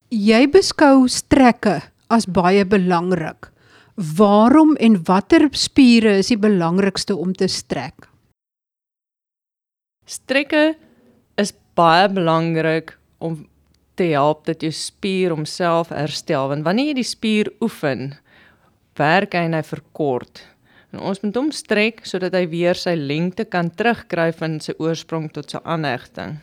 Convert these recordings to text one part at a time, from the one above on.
Jy beskou strekke as baie belangrik. Waarom en watter spiere is die belangrikste om te strek? Strekke is baie belangrik om te help dat jou spier homself herstel, want wanneer jy die spier oefen, werk hy en hy verkort. En ons moet hom strek, sodat hy weer sy lengte kan terugkry van sy oorsprong tot sy aanhegting.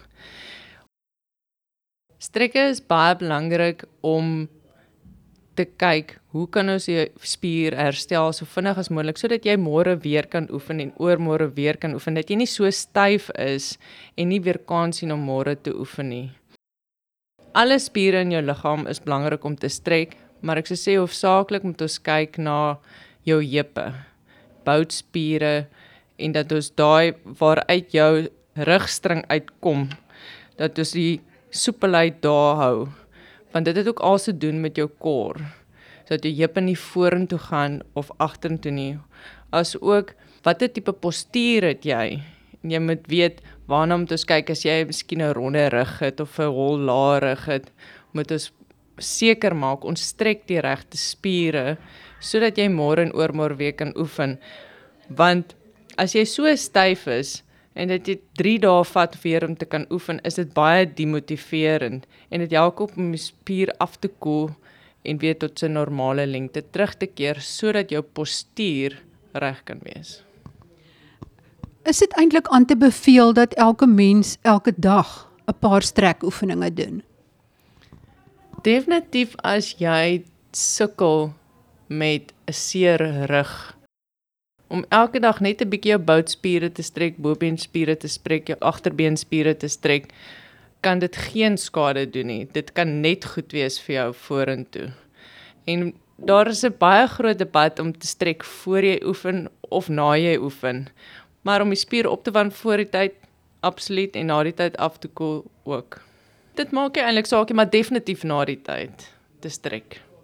Strekke is baie belangrik om te kyk, hoe kan ons jou spier herstel so vinnig as moontlik, sodat jy môre weer kan oefen en oormôre weer kan oefen, dat jy nie so styf is en nie weer kans sien om môre te oefen nie. Alle spiere in jou liggaam is belangrik om te strek, maar ek sou sê hoofsaaklik moet ons kyk na jou heupe, boutspiere, en dat ons daai waaruit jou rugstring uitkom, dat ons die soepelheid daar hou, want dit het ook alles te doen met jou kor, sodat jou heupe nie vorentoe gaan of agtertoe nie, as ook watter tipe postuur het jy, en jy moet weet waarna moet ons kyk as jy miskien 'n ronde rug het of 'n hol lae rug het, moet ons seker maak ons strek die regte spiere sodat jy môre en oormôre weer kan oefen, want as jy so styf is en dat jy 3 dae vat weer om te kan oefen, is dit baie demotiverend en dit help om die spier af te koel en weer tot sy normale lengte terug te keer sodat jou postuur reg kan wees. Is dit eintlik aan te beveel dat elke mens elke dag 'n paar strekoefeninge doen? Definitief as jy sukkel met 'n seer rug, om elke dag net 'n bietjie jou boutspiere te strek, bobeenspiere te strek, jou agterbeenspiere te strek, kan dit geen skade doen nie. Dit kan net goed wees vir jou vorentoe. En daar is 'n baie groot debat om te strek voor jy oefen of na jy oefen. Maar om die spier op te warm voor die tyd, absoluut, en na die tyd af te koel ook. Dit maak jy eintlik saakie, maar definitief na die tyd te strek.